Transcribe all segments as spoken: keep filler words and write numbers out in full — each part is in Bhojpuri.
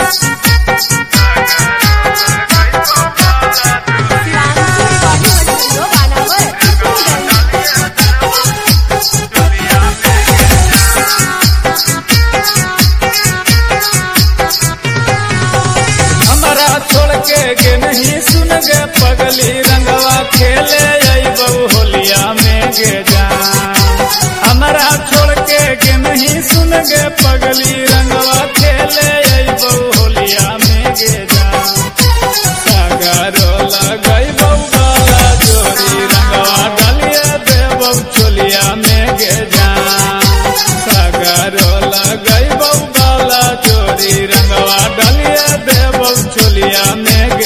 के नहीं सुन गे पगली रंगवा खेले अइबौ होलिया में गे जान। हमरा छोड़ के के नहीं सुन गे पगली रंगवा खेले अइबौ होलिया में गे जान। सागरो लगइबौ बाला जोरी रंगवा डालिया देबौ चोलिया में गे जान। सागरो लगइबौ बाला जोरी रंगवा डालिया देबौ चोलिया में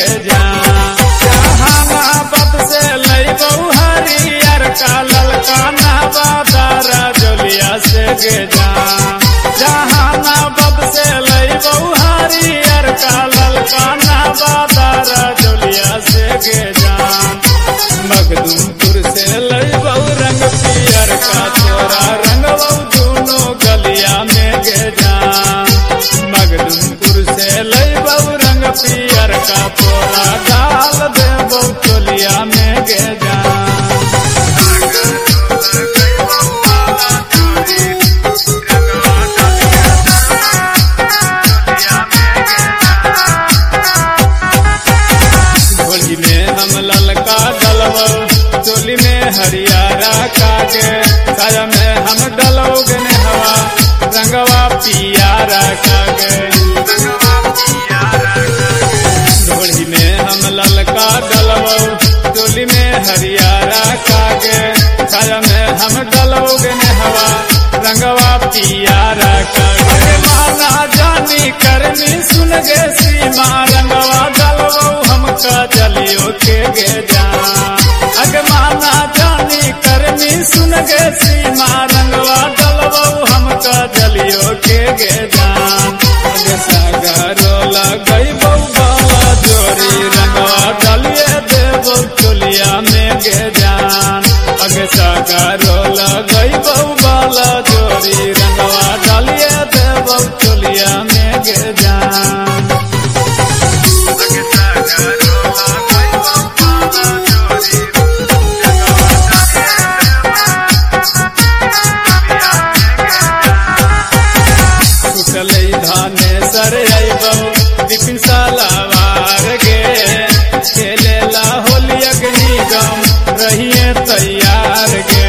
से गे जान। जहानाबाद से लइबौ हरियर का ललकाना बादारा जोलिया से गे जान। मखदूमपुर से लइबौ रंग पियर का तोरा रंगबौ दोनों गलिया में गे जान। मखदूमपुर से लइबौ रंग पियर का तोरा डाल देबौ चोलिया में गे जान। चोली में हरियारा कागे साया में हम डलोगे ने हवा रंगवा पियारा कागे। ढोली में हम ललका डलवो चोली में हरियारा कागे साया में हम डलोगे ने हवा रंगवा पियारा कागे। माना जानी करनी सुन गे सीमा रंगवा डलवो हमका जलियो के गे जान। अग माना जानी करनी सुन गे सीमा रंगवा डलवो हमका जलियो के गे जान। अग सागरो लगइबौ बाला जोरी रंगवा डालिए देबौ चोलिया में गे जान। अग सागरो लगइबौ बाला जोरी रंगवा डालिए देबौ चोलिया में गे जान। धाने सर अइबौ बिपिन सालावार गे खेले ला होली अग्नि गम रहिए तैयार गे।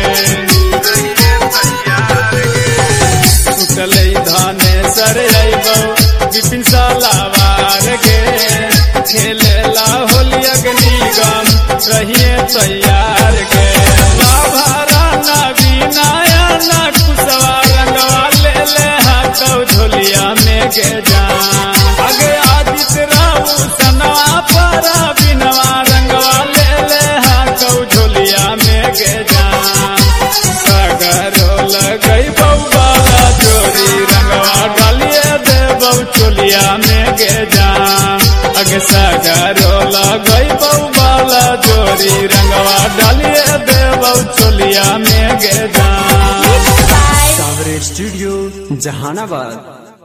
सुतले धाने सर अइबौ बिपिन सालावार गे खेले ला होली अग्नि गम रहिए तैयार गे। लाभारा नवीनाया ना कुसवा रंगवा ले ले हाथौ झोलिया में गे जान। अगे आदित्य राऊ सनवा परा बिनवा रंगवा ले ले हाथौ झोलिया में गे जान। सागरो लगइबौ बाला जोरी रंगवा डालिए देबौ चोलिया में गे जान। अगे सागरो लगइबौ बाला जोरी रंगवा डालिए देबौ चोलिया में गे जान। सावरे स्टूडियो जहानाबाद।